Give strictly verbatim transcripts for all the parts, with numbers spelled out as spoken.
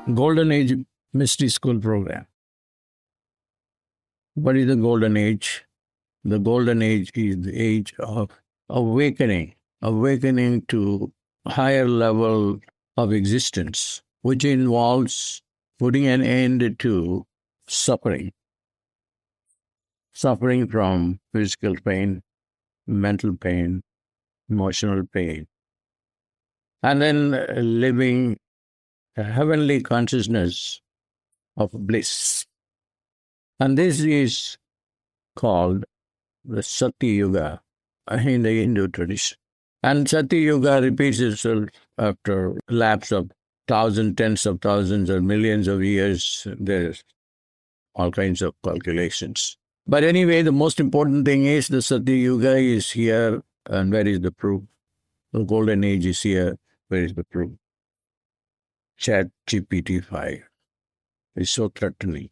Golden Age Mystery School program. What is the Golden Age? The Golden Age is the age of awakening, awakening to higher level of existence, which involves putting an end to suffering. Suffering from physical pain, mental pain, emotional pain, and then living a heavenly consciousness of bliss. And this is called the Satya Yuga in the Hindu tradition. And Satya Yuga repeats itself after lapse of thousands, tens of thousands, or millions of years. There's all kinds of calculations. But anyway, the most important thing is the Satya Yuga is here, and where is the proof? The Golden Age is here, where is the proof? Chat G P T five is so threatening.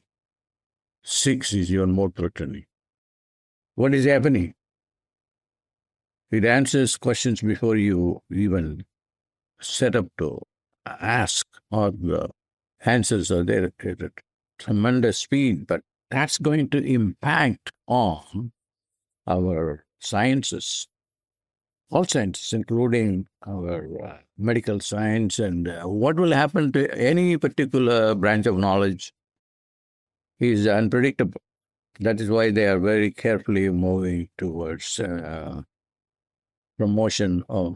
Six is even more threatening. What is happening? It answers questions before you even set up to ask, or the answers are there at a tremendous speed, but that's going to impact on our sciences, all sciences, including our uh, medical science, and uh, what will happen to any particular branch of knowledge is unpredictable. That is why they are very carefully moving towards uh, promotion of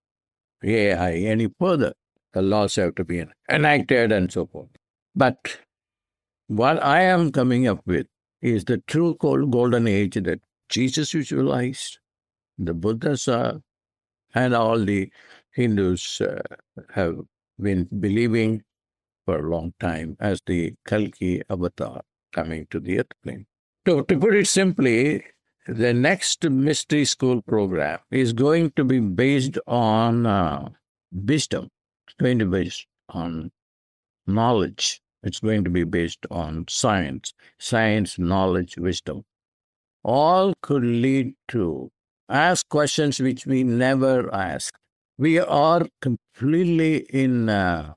A I any further. The laws have to be enacted and so forth. But what I am coming up with is the true golden age that Jesus visualized, the Buddha saw, and all the Hindus uh, have been believing for a long time as the Kalki avatar coming to the earth plane. So to put it simply, the next mystery school program is going to be based on uh, wisdom. It's going to be based on knowledge. It's going to be based on science. Science, knowledge, wisdom. All could lead to ask questions which we never asked. We are completely in uh,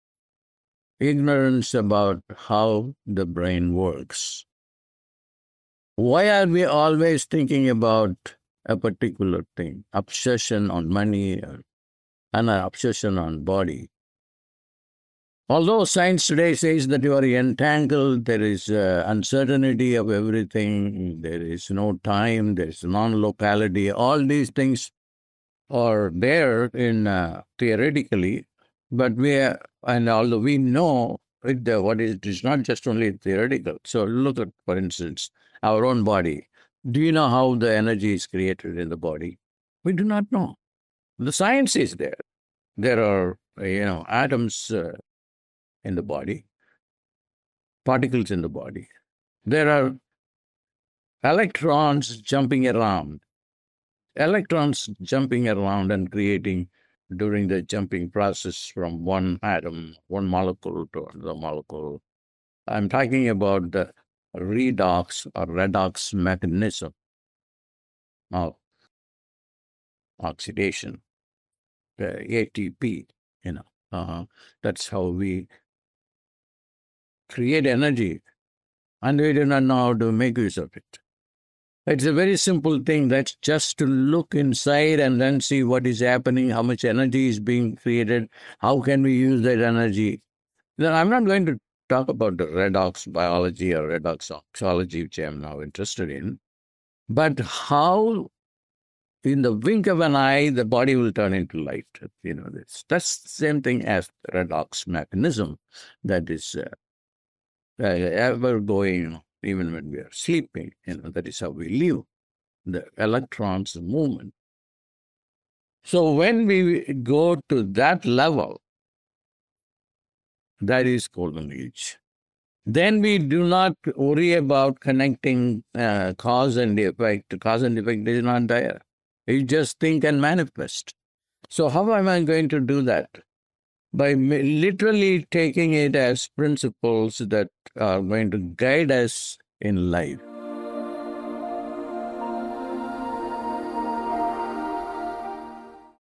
ignorance about how the brain works. Why are we always thinking about a particular thing? Obsession on money and an obsession on body. Although science today says that you are entangled, there is uh, uncertainty of everything, there is no time, there is non-locality, all these things are there in uh, theoretically, but we are, and although we know it, uh, what is, it is not just only theoretical. So look at, for instance, our own body. Do you know how the energy is created in the body? We do not know. The science is there. There are, you know, atoms uh, in the body, particles in the body. There are electrons jumping around. Electrons jumping around and creating during the jumping process from one atom, one molecule to another molecule. I'm talking about the redox or redox mechanism of oxidation, the A T P, you know. Uh, that's how we create energy, and we do not know how to make use of it. It's a very simple thing. That's just to look inside and then see what is happening, how much energy is being created, how can we use that energy. Then I'm not going to talk about the redox biology or redox oxology, which I'm now interested in, but how in the wink of an eye, the body will turn into light. You know, that's, that's the same thing as the redox mechanism that is uh, uh, ever going, even when we are sleeping. You know, that is how we live, the electrons movement. So when we go to that level, that is golden age. Then we do not worry about connecting uh, cause and effect. Cause and effect is not there. You just think and manifest. So how am I going to do that? By literally taking it as principles that are going to guide us in life.